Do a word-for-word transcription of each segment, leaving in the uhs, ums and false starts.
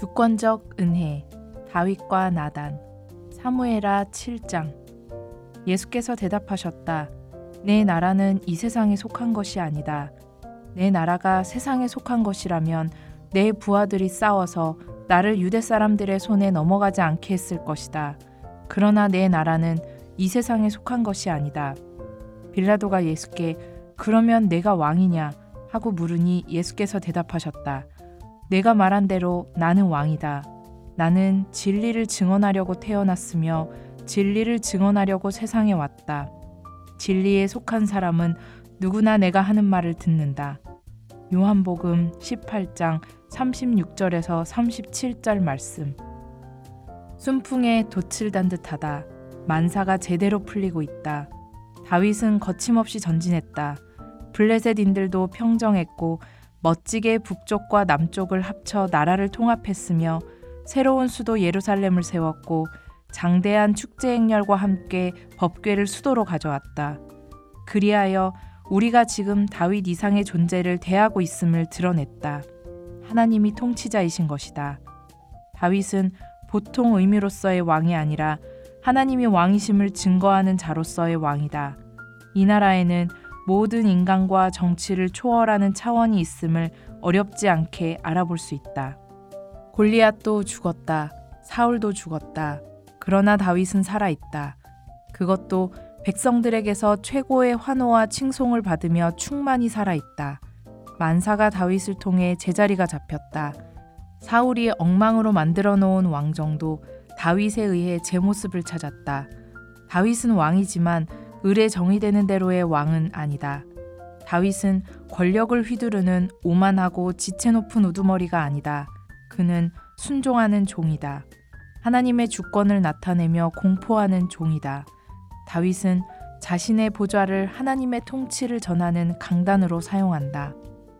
주권적 은혜, 다윗과 나단, 사무엘하 칠 장. 예수께서 대답하셨다. 내 나라는 이 세상에 속한 것이 아니다. 내 나라가 세상에 속한 것이라면 내 부하들이 싸워서 나를 유대 사람들의 손에 넘어가지 않게 했을 것이다. 그러나 내 나라는 이 세상에 속한 것이 아니다. 빌라도가 예수께 그러면 내가 왕이냐 하고 물으니 예수께서 대답하셨다. 내가 말한 대로 나는 왕이다. 나는 진리를 증언하려고 태어났으며 진리를 증언하려고 세상에 왔다. 진리에 속한 사람은 누구나 내가 하는 말을 듣는다. 요한복음 십팔 장 삼십육 절에서 삼십칠 절 말씀. 순풍에 돛을 단 듯하다. 만사가 제대로 풀리고 있다. 다윗은 거침없이 전진했다. 블레셋인들도 평정했고 멋지게 북쪽과 남쪽을 합쳐 나라를 통합했으며 새로운 수도 예루살렘을 세웠고 장대한 축제 행렬과 함께 법궤를 수도로 가져왔다. 그리하여 우리가 지금 다윗 이상의 존재를 대하고 있음을 드러냈다. 하나님이 통치자이신 것이다. 다윗은 보통 의미로서의 왕이 아니라 하나님이 왕이심을 증거하는 자로서의 왕이다. 이 나라에는 모든 인간과 정치를 초월하는 차원이 있음을 어렵지 않게 알아볼 수 있다. 골리앗도 죽었다. 사울도 죽었다. 그러나 다윗은 살아있다. 그것도 백성들에게서 최고의 환호와 칭송을 받으며 충만히 살아있다. 만사가 다윗을 통해 제자리가 잡혔다. 사울이 엉망으로 만들어 놓은 왕정도 다윗에 의해 제 모습을 찾았다. 다윗은 왕이지만 을에 정의되는 대로의 왕은 아니다. 다윗은 권력을 휘두르는 오만하고 지체 높은 우두머리가 아니다. 그는 순종하는 종이다. 하나님의 주권을 나타내며 공포하는 종이다. 다윗은 자신의 보좌를 하나님의 통치를 전하는 강단으로 사용한다.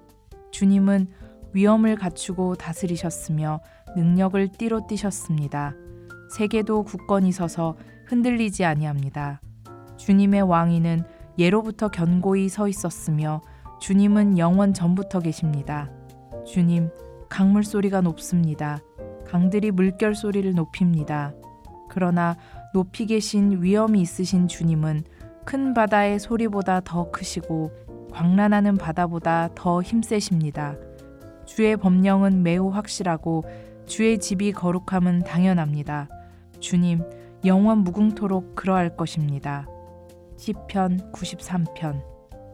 주님은 위엄을 갖추고 다스리셨으며 능력을 띠로 띠셨습니다. 세계도 굳건히 서서 흔들리지 아니합니다. 주님의 왕위는 예로부터 견고히 서 있었으며 주님은 영원 전부터 계십니다. 주님, 강물 소리가 높습니다. 강들이 물결 소리를 높입니다. 그러나 높이 계신 위엄이 있으신 주님은 큰 바다의 소리보다 더 크시고 광란하는 바다보다 더 힘세십니다. 주의 법령은 매우 확실하고 주의 집이 거룩함은 당연합니다. 주님, 영원 무궁토록 그러할 것입니다. 시편 구십삼 편.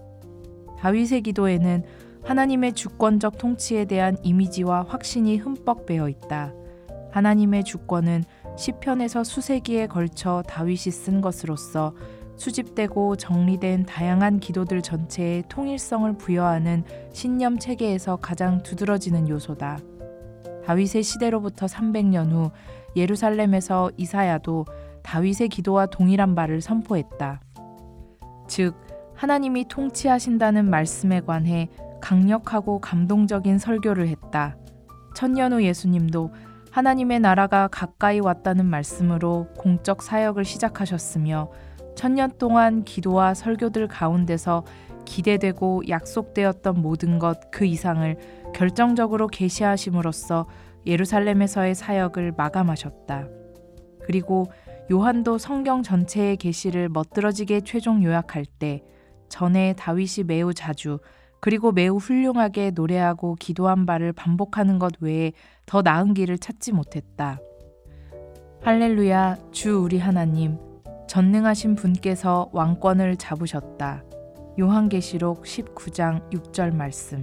다윗의 기도에는 하나님의 주권적 통치에 대한 이미지와 확신이 흠뻑 배어 있다. 하나님의 주권은 시편에서 수세기에 걸쳐 다윗이 쓴 것으로서 수집되고 정리된 다양한 기도들 전체에 통일성을 부여하는 신념 체계에서 가장 두드러지는 요소다. 다윗의 시대로부터 삼백 년 후 예루살렘에서 이사야도 다윗의 기도와 동일한 바를 선포했다. 즉, 하나님이 통치하신다는 말씀에 관해 강력하고 감동적인 설교를 했다. 천년 후 예수님도 하나님의 나라가 가까이 왔다는 말씀으로 공적 사역을 시작하셨으며 천년 동안 기도와 설교들 가운데서 기대되고 약속되었던 모든 것 그 이상을 결정적으로 계시하심으로써 예루살렘에서의 사역을 마감하셨다. 그리고 요한도 성경 전체의 계시를 멋들어지게 최종 요약할 때 전에 다윗이 매우 자주 그리고 매우 훌륭하게 노래하고 기도한 바를 반복하는 것 외에 더 나은 길을 찾지 못했다. 할렐루야, 주 우리 하나님, 전능하신 분께서 왕권을 잡으셨다. 요한계시록 십구 장 육 절 말씀.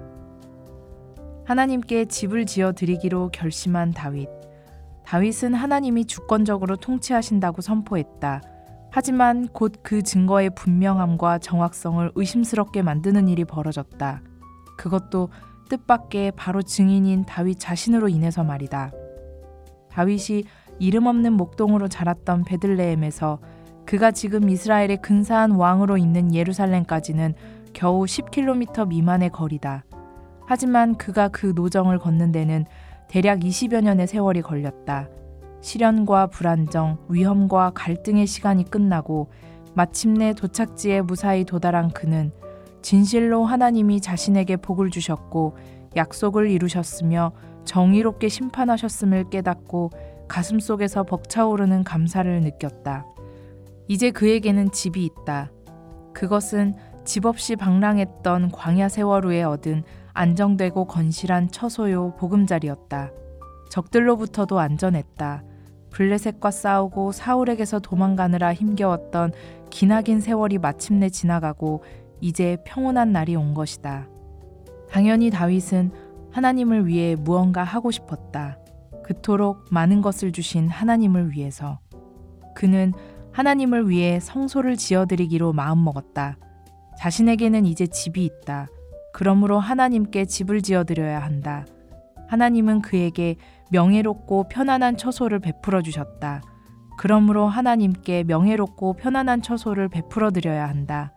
하나님께 집을 지어 드리기로 결심한 다윗. 다윗은 하나님이 주권적으로 통치하신다고 선포했다. 하지만 곧 그 증거의 분명함과 정확성을 의심스럽게 만드는 일이 벌어졌다. 그것도 뜻밖의 바로 증인인 다윗 자신으로 인해서 말이다. 다윗이 이름 없는 목동으로 자랐던 베들레헴에서 그가 지금 이스라엘의 근사한 왕으로 있는 예루살렘까지는 겨우 십 킬로미터 미만의 거리다. 하지만 그가 그 노정을 걷는 데는 대략 이십여 년의 세월이 걸렸다. 시련과 불안정, 위험과 갈등의 시간이 끝나고 마침내 도착지에 무사히 도달한 그는 진실로 하나님이 자신에게 복을 주셨고 약속을 이루셨으며 정의롭게 심판하셨음을 깨닫고 가슴속에서 벅차오르는 감사를 느꼈다. 이제 그에게는 집이 있다. 그것은 집 없이 방랑했던 광야 세월 후에 얻은 안정되고 건실한 처소요 보금자리였다. 적들로부터도 안전했다. 블레셋과 싸우고 사울에게서 도망가느라 힘겨웠던 기나긴 세월이 마침내 지나가고 이제 평온한 날이 온 것이다. 당연히 다윗은 하나님을 위해 무언가 하고 싶었다. 그토록 많은 것을 주신 하나님을 위해서. 그는 하나님을 위해 성소를 지어드리기로 마음먹었다. 자신에게는 이제 집이 있다. 그러므로 하나님께 집을 지어드려야 한다. 하나님은 그에게 명예롭고 편안한 처소를 베풀어 주셨다. 그러므로 하나님께 명예롭고 편안한 처소를 베풀어 드려야 한다.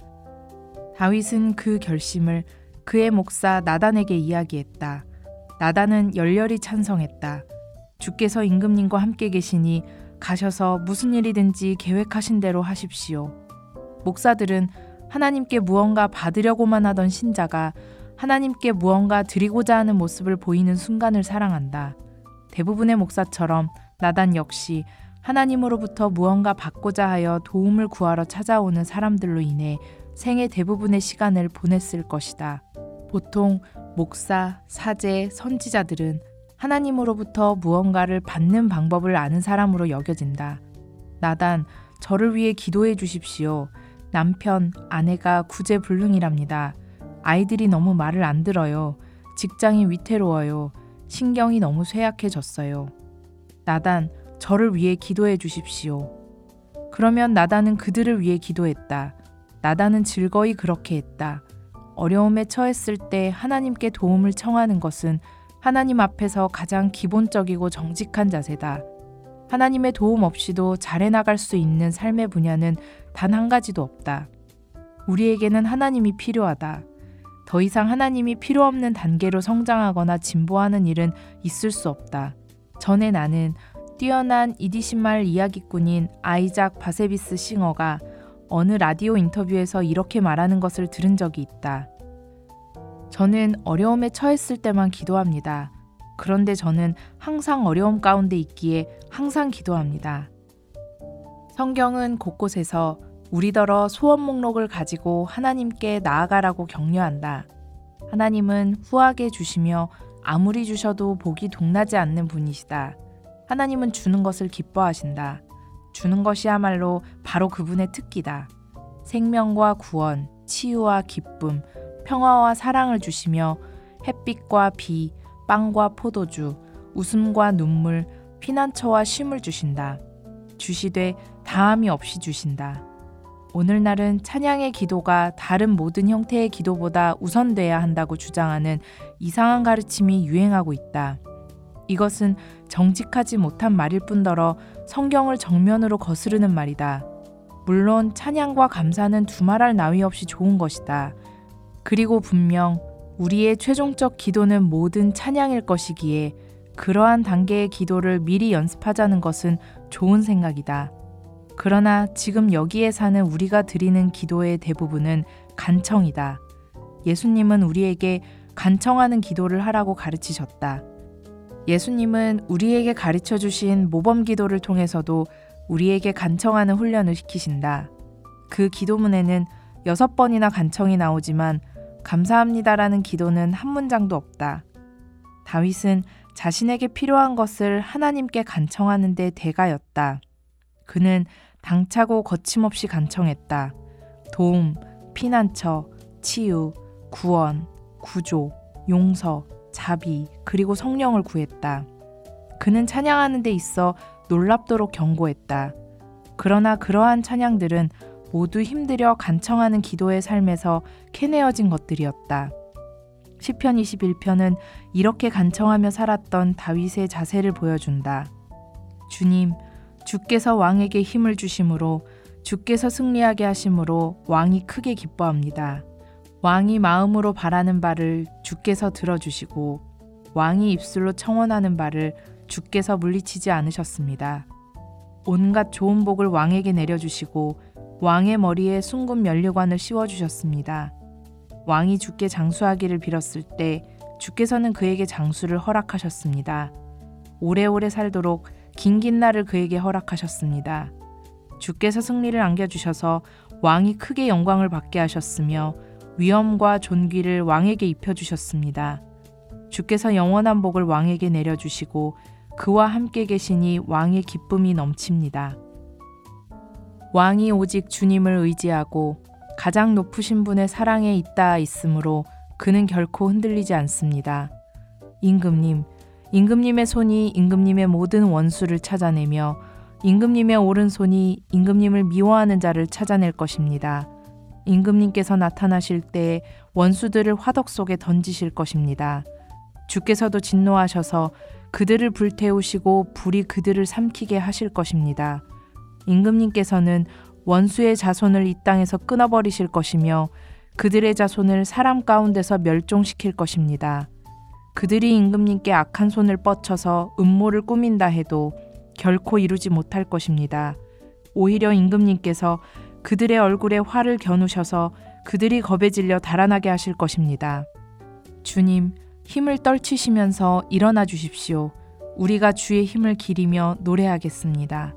다윗은 그 결심을 그의 목사 나단에게 이야기했다. 나단은 열렬히 찬성했다. 주께서 임금님과 함께 계시니 가셔서 무슨 일이든지 계획하신 대로 하십시오. 목사들은 하나님께 무언가 받으려고만 하던 신자가 하나님께 무언가 드리고자 하는 모습을 보이는 순간을 사랑한다. 대부분의 목사처럼 나단 역시 하나님으로부터 무언가 받고자 하여 도움을 구하러 찾아오는 사람들로 인해 생애 대부분의 시간을 보냈을 것이다. 보통 목사, 사제, 선지자들은 하나님으로부터 무언가를 받는 방법을 아는 사람으로 여겨진다. 나단, 저를 위해 기도해 주십시오. 남편, 아내가 구제불능이랍니다. 아이들이 너무 말을 안 들어요. 직장이 위태로워요. 신경이 너무 쇠약해졌어요. 나단, 저를 위해 기도해 주십시오. 그러면 나단은 그들을 위해 기도했다. 나단은 즐거이 그렇게 했다. 어려움에 처했을 때 하나님께 도움을 청하는 것은 하나님 앞에서 가장 기본적이고 정직한 자세다. 하나님의 도움 없이도 잘해나갈 수 있는 삶의 분야는 단 한 가지도 없다. 우리에게는 하나님이 필요하다. 더 이상 하나님이 필요 없는 단계로 성장하거나 진보하는 일은 있을 수 없다. 전에 나는 뛰어난 이디시말 이야기꾼인 아이작 바세비스 싱어가 어느 라디오 인터뷰에서 이렇게 말하는 것을 들은 적이 있다. 저는 어려움에 처했을 때만 기도합니다. 그런데 저는 항상 어려움 가운데 있기에 항상 기도합니다. 성경은 곳곳에서 우리더러 소원 목록을 가지고 하나님께 나아가라고 격려한다. 하나님은 후하게 주시며 아무리 주셔도 복이 동나지 않는 분이시다. 하나님은 주는 것을 기뻐하신다. 주는 것이야말로 바로 그분의 특기다. 생명과 구원, 치유와 기쁨, 평화와 사랑을 주시며 햇빛과 비, 빵과 포도주, 웃음과 눈물, 피난처와 쉼을 주신다. 주시되 다함이 없이 주신다. 오늘날은 찬양의 기도가 다른 모든 형태의 기도보다 우선돼야 한다고 주장하는 이상한 가르침이 유행하고 있다. 이것은 정직하지 못한 말일 뿐더러 성경을 정면으로 거스르는 말이다. 물론 찬양과 감사는 두말할 나위 없이 좋은 것이다. 그리고 분명 우리의 최종적 기도는 모든 찬양일 것이기에 그러한 단계의 기도를 미리 연습하자는 것은 좋은 생각이다. 그러나 지금 여기에 사는 우리가 드리는 기도의 대부분은 간청이다. 예수님은 우리에게 간청하는 기도를 하라고 가르치셨다. 예수님은 우리에게 가르쳐 주신 모범 기도를 통해서도 우리에게 간청하는 훈련을 시키신다. 그 기도문에는 여섯 번이나 간청이 나오지만 감사합니다라는 기도는 한 문장도 없다. 다윗은 자신에게 필요한 것을 하나님께 간청하는 데 대가였다. 그는 당차고 거침없이 간청했다. 도움, 피난처, 치유, 구원, 구조, 용서, 자비, 그리고 성령을 구했다. 그는 찬양하는 데 있어 놀랍도록 견고했다. 그러나 그러한 찬양들은 모두 힘들여 간청하는 기도의 삶에서 캐내어진 것들이었다. 시편 이십일 편은 이렇게 간청하며 살았던 다윗의 자세를 보여준다. 주님, 주께서 왕에게 힘을 주심으로 주께서 승리하게 하심으로 왕이 크게 기뻐합니다. 왕이 마음으로 바라는 바를 주께서 들어주시고 왕이 입술로 청원하는 바를 주께서 물리치지 않으셨습니다. 온갖 좋은 복을 왕에게 내려주시고 왕의 머리에 숭근 면류관을 씌워주셨습니다. 왕이 주께 장수하기를 빌었을 때 주께서는 그에게 장수를 허락하셨습니다. 오래오래 살도록 긴긴 날을 그에게 허락하셨습니다. 주께서 승리를 안겨주셔서 왕이 크게 영광을 받게 하셨으며 위엄과 존귀를 왕에게 입혀주셨습니다. 주께서 영원한 복을 왕에게 내려주시고 그와 함께 계시니 왕의 기쁨이 넘칩니다. 왕이 오직 주님을 의지하고 가장 높으신 분의 사랑에 있다 있으므로 그는 결코 흔들리지 않습니다. 임금님, 임금님의 손이 임금님의 모든 원수를 찾아내며 임금님의 오른손이 임금님을 미워하는 자를 찾아낼 것입니다. 임금님께서 나타나실 때에 원수들을 화덕 속에 던지실 것입니다. 주께서도 진노하셔서 그들을 불태우시고 불이 그들을 삼키게 하실 것입니다. 임금님께서는 원수의 자손을 이 땅에서 끊어버리실 것이며 그들의 자손을 사람 가운데서 멸종시킬 것입니다. 그들이 임금님께 악한 손을 뻗쳐서 음모를 꾸민다 해도 결코 이루지 못할 것입니다. 오히려 임금님께서 그들의 얼굴에 활을 겨누셔서 그들이 겁에 질려 달아나게 하실 것입니다. 주님, 힘을 떨치시면서 일어나 주십시오. 우리가 주의 힘을 기리며 노래하겠습니다.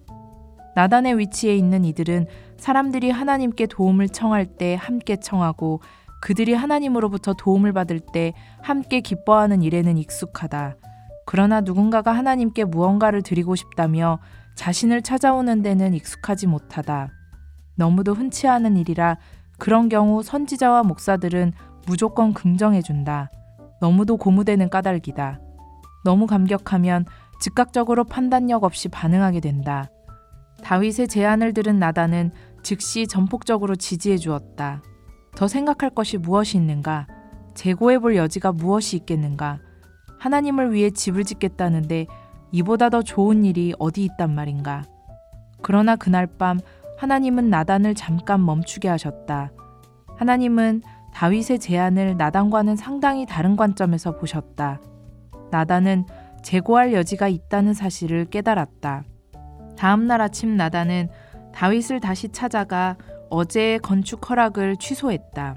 나단의 위치에 있는 이들은 사람들이 하나님께 도움을 청할 때 함께 청하고 그들이 하나님으로부터 도움을 받을 때 함께 기뻐하는 일에는 익숙하다. 그러나 누군가가 하나님께 무언가를 드리고 싶다며 자신을 찾아오는 데는 익숙하지 못하다. 너무도 흔치 않은 일이라 그런 경우 선지자와 목사들은 무조건 긍정해준다. 너무도 고무되는 까닭이다. 너무 감격하면 즉각적으로 판단력 없이 반응하게 된다. 다윗의 제안을 들은 나단은 즉시 전폭적으로 지지해 주었다. 더 생각할 것이 무엇이 있는가? 재고해 볼 여지가 무엇이 있겠는가? 하나님을 위해 집을 짓겠다는데 이보다 더 좋은 일이 어디 있단 말인가? 그러나 그날 밤 하나님은 나단을 잠깐 멈추게 하셨다. 하나님은 다윗의 제안을 나단과는 상당히 다른 관점에서 보셨다. 나단은 재고할 여지가 있다는 사실을 깨달았다. 다음 날 아침 나단은 다윗을 다시 찾아가 어제의 건축 허락을 취소했다.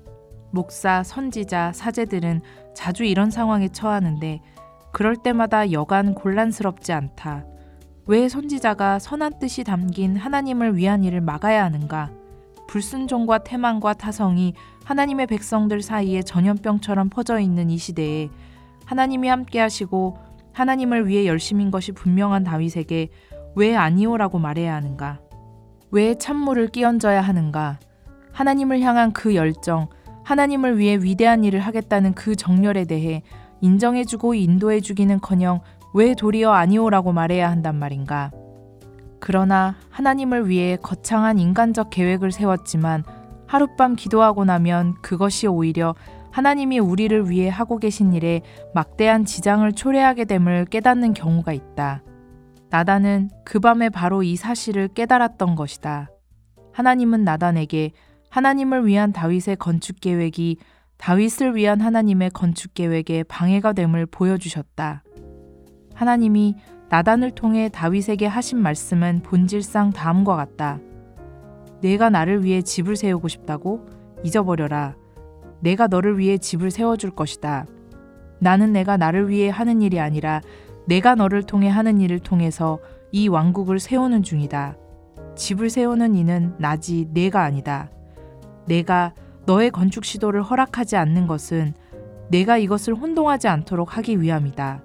목사, 선지자, 사제들은 자주 이런 상황에 처하는데 그럴 때마다 여간 곤란스럽지 않다. 왜 선지자가 선한 뜻이 담긴 하나님을 위한 일을 막아야 하는가? 불순종과 태만과 타성이 하나님의 백성들 사이에 전염병처럼 퍼져 있는 이 시대에 하나님이 함께 하시고 하나님을 위해 열심인 것이 분명한 다윗에게 왜 아니오라고 말해야 하는가? 왜 찬물을 끼얹어야 하는가? 하나님을 향한 그 열정, 하나님을 위해 위대한 일을 하겠다는 그 정열에 대해 인정해주고 인도해주기는커녕 왜 도리어 아니오라고 말해야 한단 말인가? 그러나 하나님을 위해 거창한 인간적 계획을 세웠지만 하룻밤 기도하고 나면 그것이 오히려 하나님이 우리를 위해 하고 계신 일에 막대한 지장을 초래하게 됨을 깨닫는 경우가 있다. 나단은 그 밤에 바로 이 사실을 깨달았던 것이다. 하나님은 나단에게 하나님을 위한 다윗의 건축 계획이 다윗을 위한 하나님의 건축 계획에 방해가 됨을 보여주셨다. 하나님이 나단을 통해 다윗에게 하신 말씀은 본질상 다음과 같다. 내가 나를 위해 집을 세우고 싶다고? 잊어버려라. 내가 너를 위해 집을 세워줄 것이다. 나는 내가 나를 위해 하는 일이 아니라 내가 너를 통해 하는 일을 통해서 이 왕국을 세우는 중이다. 집을 세우는 이는 나지 내가 아니다. 내가 너의 건축 시도를 허락하지 않는 것은 내가 이것을 혼동하지 않도록 하기 위함이다.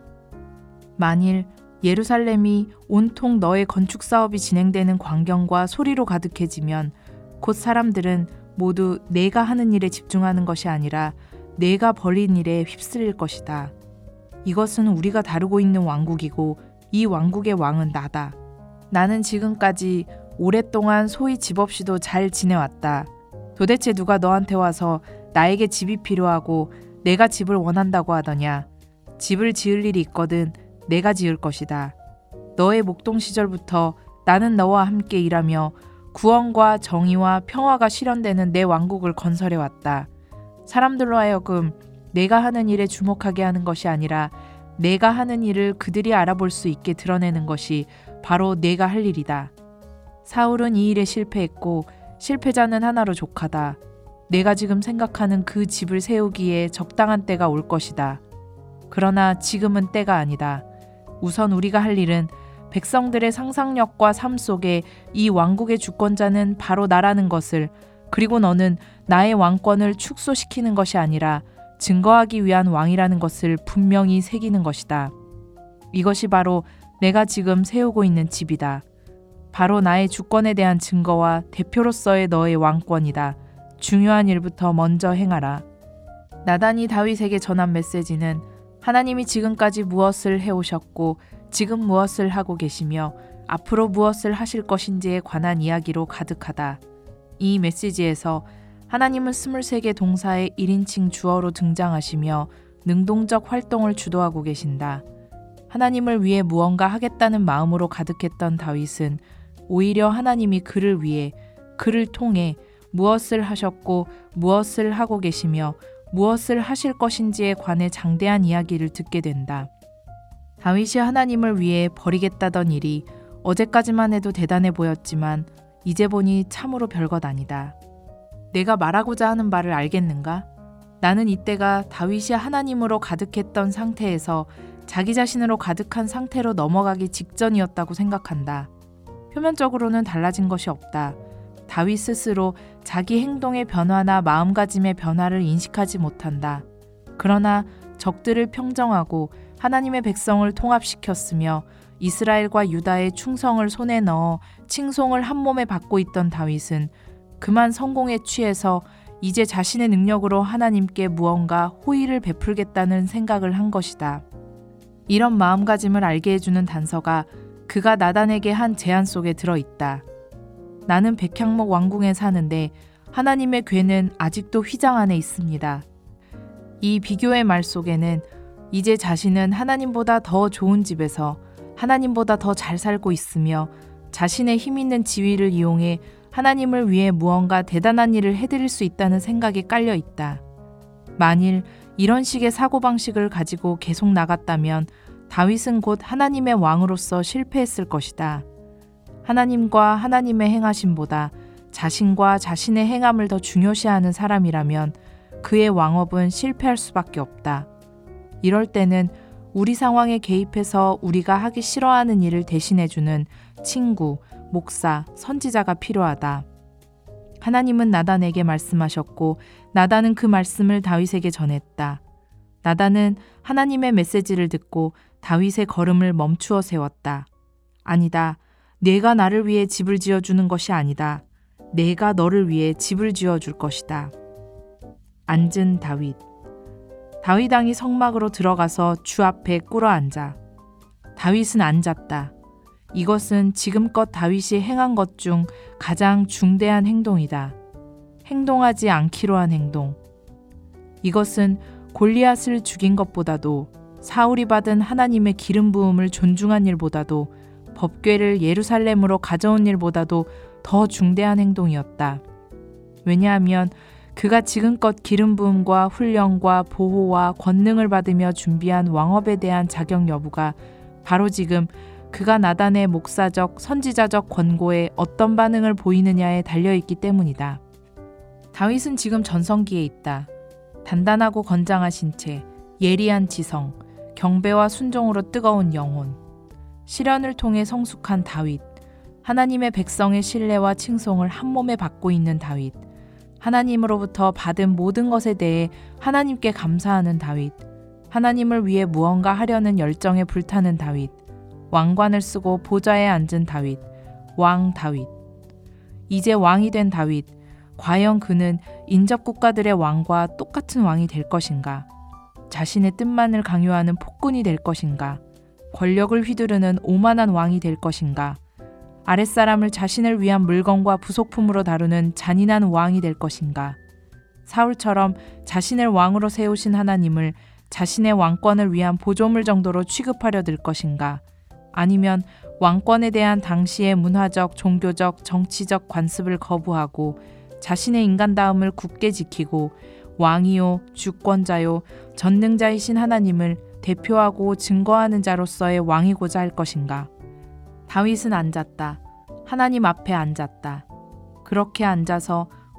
만일 예루살렘이 온통 너의 건축 사업이 진행되는 광경과 소리로 가득해지면 곧 사람들은 모두 내가 하는 일에 집중하는 것이 아니라 내가 벌인 일에 휩쓸릴 것이다. 이것은 우리가 다루고 있는 왕국이고 이 왕국의 왕은 나다. 나는 지금까지 오랫동안 소위 집 없이도 잘 지내왔다. 도대체 누가 너한테 와서 나에게 집이 필요하고 내가 집을 원한다고 하더냐? 집을 지을 일이 있거든 내가 지을 것이다. 너의 목동 시절부터 나는 너와 함께 일하며 구원과 정의와 평화가 실현되는 내 왕국을 건설해왔다. 사람들로 하여금 내가 하는 일에 주목하게 하는 것이 아니라 내가 하는 일을 그들이 알아볼 수 있게 드러내는 것이 바로 내가 할 일이다. 사울은 이 일에 실패했고 실패자는 하나로 족하다. 내가 지금 생각하는 그 집을 세우기에 적당한 때가 올 것이다. 그러나 지금은 때가 아니다. 우선 우리가 할 일은 백성들의 상상력과 삶 속에 이 왕국의 주권자는 바로 나라는 것을, 그리고 너는 나의 왕권을 축소시키는 것이 아니라 증거하기 위한 왕이라는 것을 분명히 새기는 것이다. 이것이 바로 내가 지금 세우고 있는 집이다. 바로 나의 주권에 대한 증거와 대표로서의 너의 왕권이다. 중요한 일부터 먼저 행하라. 나단이 다윗에게 전한 메시지는 하나님이 지금까지 무엇을 해오셨고 지금 무엇을 하고 계시며 앞으로 무엇을 하실 것인지에 관한 이야기로 가득하다. 이 메시지에서 하나님은 스물세 개 동사의 일 인칭 주어로 등장하시며 능동적 활동을 주도하고 계신다. 하나님을 위해 무언가 하겠다는 마음으로 가득했던 다윗은 오히려 하나님이 그를 위해, 그를 통해 무엇을 하셨고 무엇을 하고 계시며 무엇을 하실 것인지에 관해 장대한 이야기를 듣게 된다. 다윗이 하나님을 위해 벌이겠다던 일이 어제까지만 해도 대단해 보였지만 이제 보니 참으로 별것 아니다. 내가 말하고자 하는 바를 알겠는가? 나는 이때가 다윗이 하나님으로 가득했던 상태에서 자기 자신으로 가득한 상태로 넘어가기 직전이었다고 생각한다. 표면적으로는 달라진 것이 없다. 다윗 스스로 자기 행동의 변화나 마음가짐의 변화를 인식하지 못한다. 그러나 적들을 평정하고 하나님의 백성을 통합시켰으며 이스라엘과 유다의 충성을 손에 넣어 칭송을 한 몸에 받고 있던 다윗은 그만 성공에 취해서 이제 자신의 능력으로 하나님께 무언가 호의를 베풀겠다는 생각을 한 것이다. 이런 마음가짐을 알게 해주는 단서가 그가 나단에게 한 제안 속에 들어있다. 나는 백향목 왕궁에 사는데 하나님의 궤는 아직도 휘장 안에 있습니다. 이 비교의 말 속에는 이제 자신은 하나님보다 더 좋은 집에서 하나님보다 더 잘 살고 있으며 자신의 힘 있는 지위를 이용해 하나님을 위해 무언가 대단한 일을 해드릴 수 있다는 생각이 깔려 있다. 만일 이런 식의 사고방식을 가지고 계속 나갔다면 다윗은 곧 하나님의 왕으로서 실패했을 것이다. 하나님과 하나님의 행하심보다 자신과 자신의 행함을 더 중요시하는 사람이라면 그의 왕업은 실패할 수밖에 없다. 이럴 때는 우리 상황에 개입해서 우리가 하기 싫어하는 일을 대신해주는 친구, 목사, 선지자가 필요하다. 하나님은 나단에게 말씀하셨고 나단은 그 말씀을 다윗에게 전했다. 나단은 하나님의 메시지를 듣고 다윗의 걸음을 멈추어 세웠다. 아니다. 내가 나를 위해 집을 지어주는 것이 아니다. 내가 너를 위해 집을 지어줄 것이다. 앉은 다윗. 다윗 왕이 성막으로 들어가서 주 앞에 꿇어 앉아. 다윗은 앉았다. 이것은 지금껏 다윗이 행한 것 중 가장 중대한 행동이다. 행동하지 않기로 한 행동. 이것은 골리앗을 죽인 것보다도 사울이 받은 하나님의 기름 부음을 존중한 일보다도 법궤를 예루살렘으로 가져온 일보다도 더 중대한 행동이었다. 왜냐하면 그가 지금껏 기름 부음과 훈련과 보호와 권능을 받으며 준비한 왕업에 대한 자격 여부가 바로 지금 그가 나단의 목사적, 선지자적 권고에 어떤 반응을 보이느냐에 달려있기 때문이다. 다윗은 지금 전성기에 있다. 단단하고 건장하신 채, 예리한 지성, 경배와 순종으로 뜨거운 영혼, 시련을 통해 성숙한 다윗, 하나님의 백성의 신뢰와 칭송을 한 몸에 받고 있는 다윗, 하나님으로부터 받은 모든 것에 대해 하나님께 감사하는 다윗, 하나님을 위해 무언가 하려는 열정에 불타는 다윗, 왕관을 쓰고 보좌에 앉은 다윗, 왕 다윗. 이제 왕이 된 다윗, 과연 그는 인접 국가들의 왕과 똑같은 왕이 될 것인가? 자신의 뜻만을 강요하는 폭군이 될 것인가? 권력을 휘두르는 오만한 왕이 될 것인가? 아랫사람을 자신을 위한 물건과 부속품으로 다루는 잔인한 왕이 될 것인가? 사울처럼 자신을 왕으로 세우신 하나님을 자신의 왕권을 위한 보조물 정도로 취급하려 들 것인가? 아니면 왕권에 대한 당시의 문화적, 종교적, 정치적 관습을 거부하고 자신의 인간다움을 굳게 지키고 왕이요, 주권자요, 전능자이신 하나님을 대표하고 증거하는 자로서의 왕이고자 할 것인가? 다윗은 앉았다. 하나님 앞에 앉았다. 그렇게 앉아서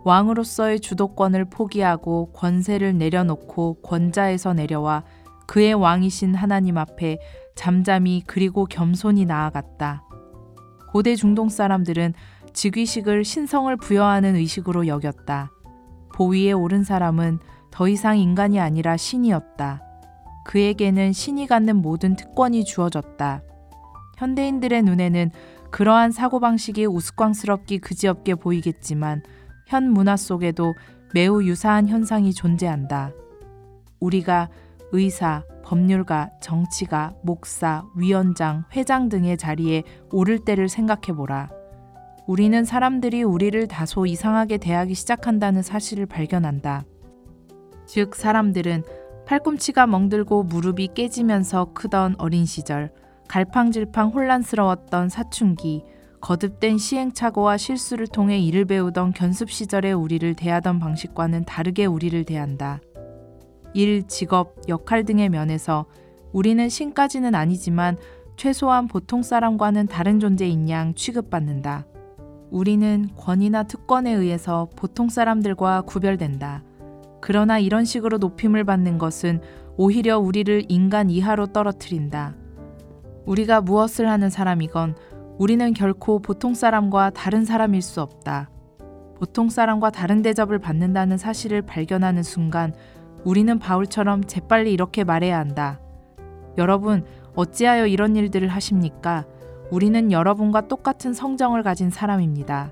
왕으로서의 주도권을 포기하고 권세를 내려놓고 권자에서 내려와 그의 왕이신 하나님 앞에 잠잠히 그리고 겸손히 나아갔다. 고대 중동 사람들은 즉위식을 신성을 부여하는 의식으로 여겼다. 보위에 오른 사람은 더 이상 인간이 아니라 신이었다. 그에게는 신이 갖는 모든 특권이 주어졌다. 현대인들의 눈에는 그러한 사고방식이 우스꽝스럽기 그지없게 보이겠지만 현 문화 속에도 매우 유사한 현상이 존재한다. 우리가 의사, 법률가, 정치가, 목사, 위원장, 회장 등의 자리에 오를 때를 생각해보라. 우리는 사람들이 우리를 다소 이상하게 대하기 시작한다는 사실을 발견한다. 즉 사람들은 팔꿈치가 멍들고 무릎이 깨지면서 크던 어린 시절, 갈팡질팡 혼란스러웠던 사춘기, 거듭된 시행착오와 실수를 통해 일을 배우던 견습 시절의 우리를 대하던 방식과는 다르게 우리를 대한다. 일, 직업, 역할 등의 면에서 우리는 신까지는 아니지만 최소한 보통 사람과는 다른 존재인 양 취급받는다. 우리는 권위나 특권에 의해서 보통 사람들과 구별된다. 그러나 이런 식으로 높임을 받는 것은 오히려 우리를 인간 이하로 떨어뜨린다. 우리가 무엇을 하는 사람이건 우리는 결코 보통 사람과 다른 사람일 수 없다. 보통 사람과 다른 대접을 받는다는 사실을 발견하는 순간 우리는 바울처럼 재빨리 이렇게 말해야 한다. 여러분, 어찌하여 이런 일들을 하십니까? 우리는 여러분과 똑같은 성정을 가진 사람입니다.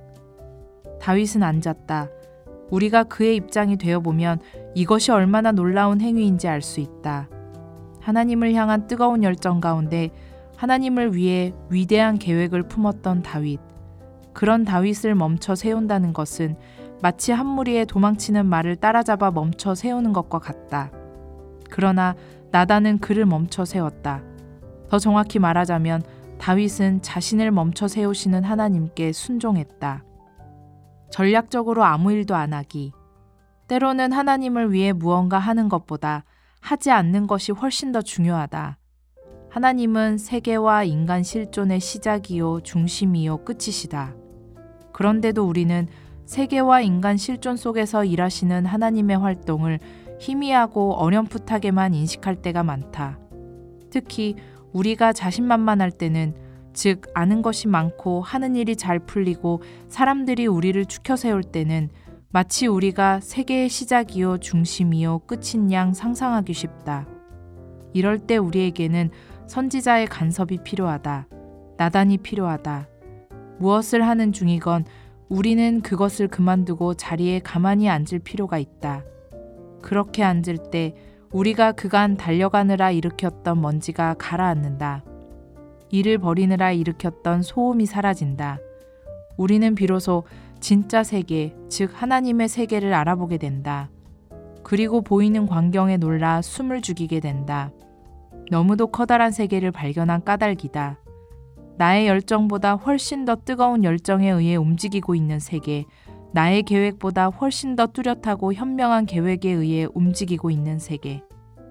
다윗은 앉았다. 우리가 그의 입장이 되어보면 이것이 얼마나 놀라운 행위인지 알 수 있다. 하나님을 향한 뜨거운 열정 가운데 하나님을 위해 위대한 계획을 품었던 다윗. 그런 다윗을 멈춰 세운다는 것은 마치 한 무리의 도망치는 말을 따라잡아 멈춰 세우는 것과 같다. 그러나 나단은 그를 멈춰 세웠다. 더 정확히 말하자면 다윗은 자신을 멈춰 세우시는 하나님께 순종했다. 전략적으로 아무 일도 안 하기. 때로는 하나님을 위해 무언가 하는 것보다 하지 않는 것이 훨씬 더 중요하다. 하나님은 세계와 인간 실존의 시작이요 중심이요 끝이시다. 그런데도 우리는 세계와 인간 실존 속에서 일하시는 하나님의 활동을 희미하고 어렴풋하게만 인식할 때가 많다. 특히 우리가 자신만만할 때는, 즉 아는 것이 많고 하는 일이 잘 풀리고 사람들이 우리를 추켜 세울 때는 마치 우리가 세계의 시작이요 중심이요 끝인 양 상상하기 쉽다. 이럴 때 우리에게는 선지자의 간섭이 필요하다. 나단이 필요하다. 무엇을 하는 중이건 우리는 그것을 그만두고 자리에 가만히 앉을 필요가 있다. 그렇게 앉을 때 우리가 그간 달려가느라 일으켰던 먼지가 가라앉는다. 일을 벌이느라 일으켰던 소음이 사라진다. 우리는 비로소 진짜 세계, 즉 하나님의 세계를 알아보게 된다. 그리고 보이는 광경에 놀라 숨을 죽이게 된다. 너무도 커다란 세계를 발견한 까닭이다. 나의 열정보다 훨씬 더 뜨거운 열정에 의해 움직이고 있는 세계, 나의 계획보다 훨씬 더 뚜렷하고 현명한 계획에 의해 움직이고 있는 세계.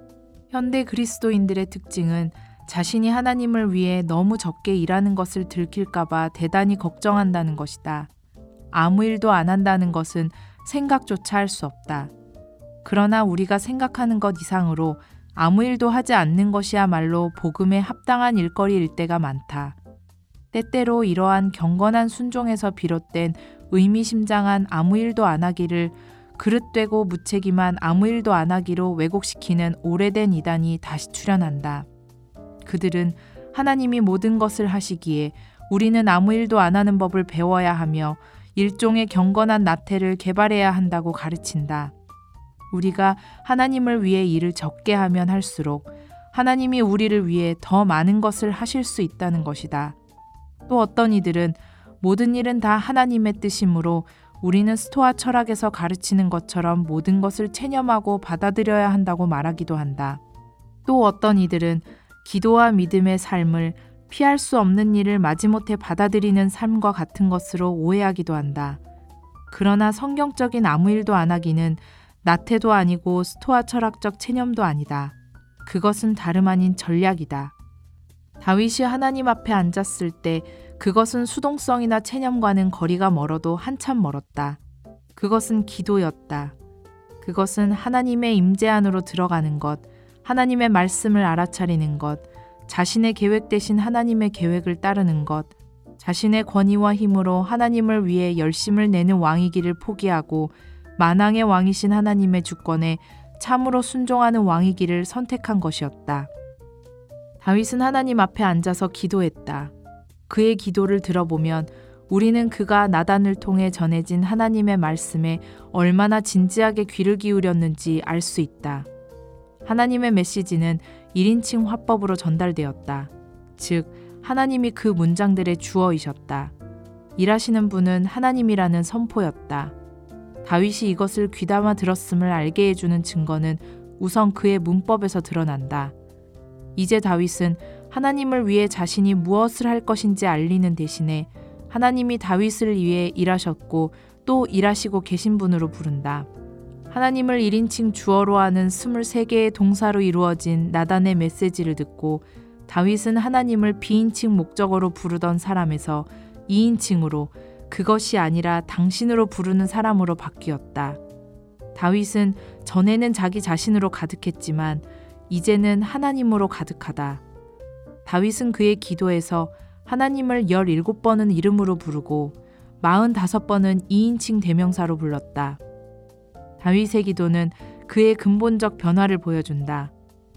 현대 그리스도인들의 특징은 자신이 하나님을 위해 너무 적게 일하는 것을 들킬까봐 대단히 걱정한다는 것이다. 아무 일도 안 한다는 것은 생각조차 할 수 없다. 그러나 우리가 생각하는 것 이상으로 아무 일도 하지 않는 것이야말로 복음에 합당한 일거리일 때가 많다. 때때로 이러한 경건한 순종에서 비롯된 의미심장한 아무 일도 안 하기를 그릇되고 무책임한 아무 일도 안 하기로 왜곡시키는 오래된 이단이 다시 출현한다. 그들은 하나님이 모든 것을 하시기에 우리는 아무 일도 안 하는 법을 배워야 하며 일종의 경건한 나태를 개발해야 한다고 가르친다. 우리가 하나님을 위해 일을 적게 하면 할수록 하나님이 우리를 위해 더 많은 것을 하실 수 있다는 것이다. 또 어떤 이들은 모든 일은 다 하나님의 뜻이므로 우리는 스토아 철학에서 가르치는 것처럼 모든 것을 체념하고 받아들여야 한다고 말하기도 한다. 또 어떤 이들은 기도와 믿음의 삶을 피할 수 없는 일을 마지못해 받아들이는 삶과 같은 것으로 오해하기도 한다. 그러나 성경적인 아무 일도 안 하기는 나태도 아니고 스토아 철학적 체념도 아니다. 그것은 다름 아닌 전략이다. 다윗이 하나님 앞에 앉았을 때 그것은 수동성이나 체념과는 거리가 멀어도 한참 멀었다. 그것은 기도였다. 그것은 하나님의 임재 안으로 들어가는 것, 하나님의 말씀을 알아차리는 것, 자신의 계획 대신 하나님의 계획을 따르는 것, 자신의 권위와 힘으로 하나님을 위해 열심을 내는 왕이기를 포기하고 만왕의 왕이신 하나님의 주권에 참으로 순종하는 왕이기를 선택한 것이었다. 다윗은 하나님 앞에 앉아서 기도했다. 그의 기도를 들어보면 우리는 그가 나단을 통해 전해진 하나님의 말씀에 얼마나 진지하게 귀를 기울였는지 알 수 있다. 하나님의 메시지는 일 인칭 화법으로 전달되었다. 즉, 하나님이 그 문장들의 주어이셨다. 일하시는 분은 하나님이라는 선포였다. 다윗이 이것을 귀담아 들었음을 알게 해주는 증거는 우선 그의 문법에서 드러난다. 이제 다윗은 하나님을 위해 자신이 무엇을 할 것인지 알리는 대신에 하나님이 다윗을 위해 일하셨고 또 일하시고 계신 분으로 부른다. 하나님을 일 인칭 주어로 하는 스물세 개의 동사로 이루어진 나단의 메시지를 듣고 다윗은 하나님을 비인칭 목적어로 부르던 사람에서 이 인칭으로 그것이 아니라 당신으로 부르는 사람으로 바뀌었다. 다윗은 전에는 자기 자신으로 가득했지만 이제는 하나님으로 가득하다. 다윗은 그의 기도에서 하나님을 열일곱 번은 이름으로 부르고 마흔다섯 번은 이 인칭 대명사로 불렀다. 다윗의 기도는 그의 근본적 변화를 보여준다.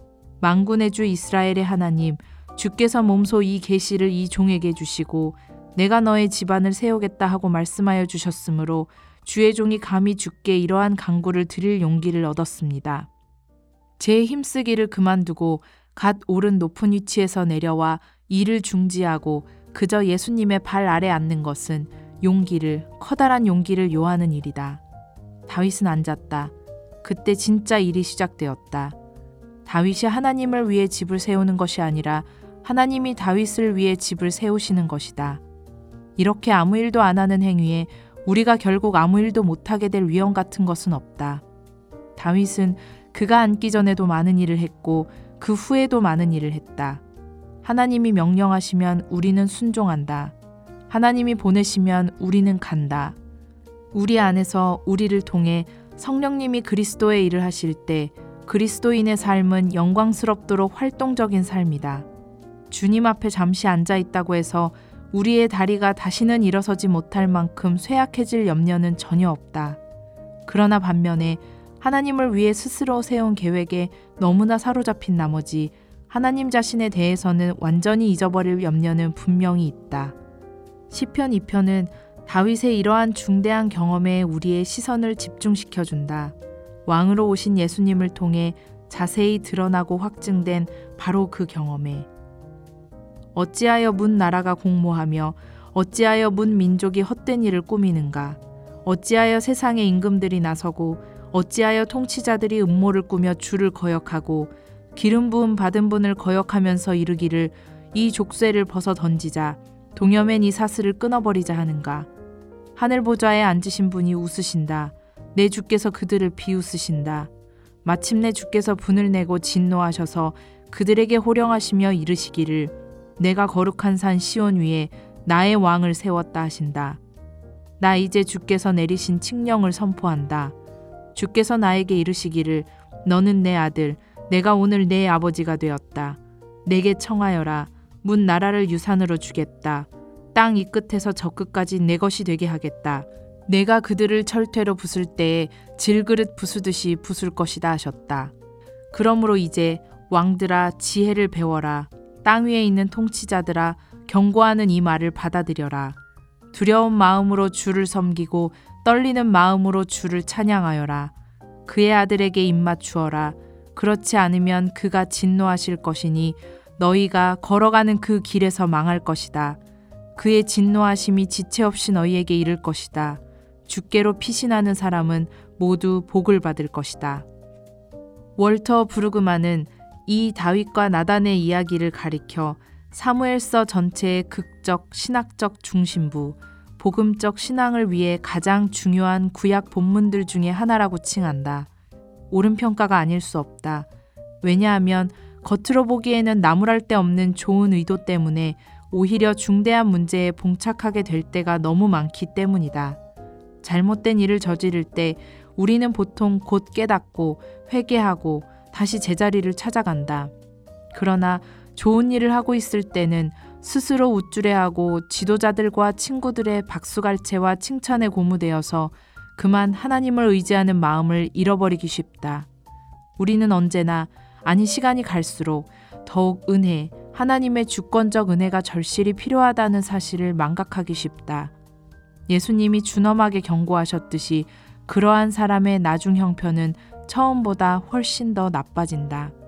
만군의 주 이스라엘의 하나님, 주께서 몸소 이 계시를 이 종에게 주시고 내가 너의 집안을 세우겠다 하고 말씀하여 주셨으므로 주의 종이 감히 주께 이러한 간구를 드릴 용기를 얻었습니다. 제 힘쓰기를 그만두고 갓 오른 높은 위치에서 내려와 일을 중지하고 그저 예수님의 발 아래 앉는 것은 용기를, 커다란 용기를 요하는 일이다. 다윗은 앉았다. 그때 진짜 일이 시작되었다. 다윗이 하나님을 위해 집을 세우는 것이 아니라 하나님이 다윗을 위해 집을 세우시는 것이다. 이렇게 아무 일도 안 하는 행위에 우리가 결국 아무 일도 못하게 될 위험 같은 것은 없다. 다윗은 그가 앉기 전에도 많은 일을 했고 그 후에도 많은 일을 했다. 하나님이 명령하시면 우리는 순종한다. 하나님이 보내시면 우리는 간다. 우리 안에서 우리를 통해 성령님이 그리스도의 일을 하실 때 그리스도인의 삶은 영광스럽도록 활동적인 삶이다. 주님 앞에 잠시 앉아 있다고 해서 우리의 다리가 다시는 일어서지 못할 만큼 쇠약해질 염려는 전혀 없다. 그러나 반면에 하나님을 위해 스스로 세운 계획에 너무나 사로잡힌 나머지 하나님 자신에 대해서는 완전히 잊어버릴 염려는 분명히 있다. 시편 이 편은 다윗의 이러한 중대한 경험에 우리의 시선을 집중시켜준다. 왕으로 오신 예수님을 통해 자세히 드러나고 확증된 바로 그 경험에 어찌하여 문 나라가 공모하며 어찌하여 문 민족이 헛된 일을 꾸미는가? 어찌하여 세상의 임금들이 나서고 어찌하여 통치자들이 음모를 꾸며 주를 거역하고 기름 부음 받은 분을 거역하면서 이르기를 이 족쇄를 벗어 던지자 동여맨 이 사슬을 끊어버리자 하는가? 하늘 보좌에 앉으신 분이 웃으신다. 내 주께서 그들을 비웃으신다. 마침내 주께서 분을 내고 진노하셔서 그들에게 호령하시며 이르시기를 내가 거룩한 산 시온 위에 나의 왕을 세웠다 하신다. 나 이제 주께서 내리신 칙령을 선포한다. 주께서 나에게 이르시기를 너는 내 아들, 내가 오늘 내 아버지가 되었다. 내게 청하여라. 문 나라를 유산으로 주겠다. 땅 이 끝에서 저 끝까지 내 것이 되게 하겠다. 내가 그들을 철퇴로 부술 때에 질그릇 부수듯이 부술 것이다 하셨다. 그러므로 이제 왕들아 지혜를 배워라. 땅 위에 있는 통치자들아 경고하는 이 말을 받아들여라. 두려운 마음으로 주를 섬기고 떨리는 마음으로 주를 찬양하여라. 그의 아들에게 입맞추어라. 그렇지 않으면 그가 진노하실 것이니 너희가 걸어가는 그 길에서 망할 것이다. 그의 진노하심이 지체 없이 너희에게 이를 것이다. 주께로 피신하는 사람은 모두 복을 받을 것이다. 월터 브루그만은 이 다윗과 나단의 이야기를 가리켜 사무엘서 전체의 극적 신학적 중심부, 복음적 신앙을 위해 가장 중요한 구약 본문들 중에 하나라고 칭한다. 옳은 평가가 아닐 수 없다. 왜냐하면 겉으로 보기에는 나무랄 데 없는 좋은 의도 때문에 오히려 중대한 문제에 봉착하게 될 때가 너무 많기 때문이다. 잘못된 일을 저지를 때 우리는 보통 곧 깨닫고 회개하고 다시 제자리를 찾아간다. 그러나 좋은 일을 하고 있을 때는 스스로 우쭐해하고 지도자들과 친구들의 박수갈채와 칭찬에 고무되어서 그만 하나님을 의지하는 마음을 잃어버리기 쉽다. 우리는 언제나, 아니 시간이 갈수록 더욱 은혜, 하나님의 주권적 은혜가 절실히 필요하다는 사실을 망각하기 쉽다. 예수님이 준엄하게 경고하셨듯이 그러한 사람의 나중 형편은 처음보다 훨씬 더 나빠진다.